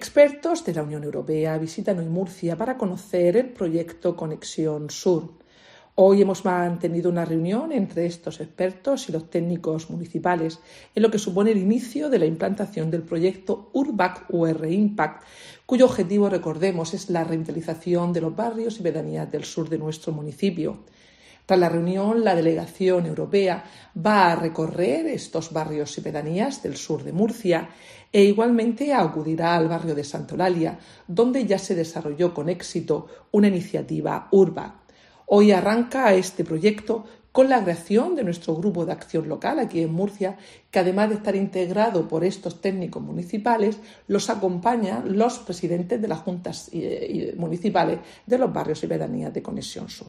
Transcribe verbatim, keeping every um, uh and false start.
Expertos de la Unión Europea visitan hoy Murcia para conocer el proyecto Conexión Sur. Hoy hemos mantenido una reunión entre estos expertos y los técnicos municipales, en lo que supone el inicio de la implantación del proyecto Urbac U R Impact, cuyo objetivo, recordemos, es la revitalización de los barrios y pedanías del sur de nuestro municipio. Tras la reunión, la delegación europea va a recorrer estos barrios y pedanías del sur de Murcia e igualmente acudirá al barrio de Santa Eulalia, donde ya se desarrolló con éxito una iniciativa Urbac. Hoy arranca este proyecto con la creación de nuestro grupo de acción local aquí en Murcia, que además de estar integrado por estos técnicos municipales, los acompañan los presidentes de las juntas municipales de los barrios y pedanías de Conexión Sur.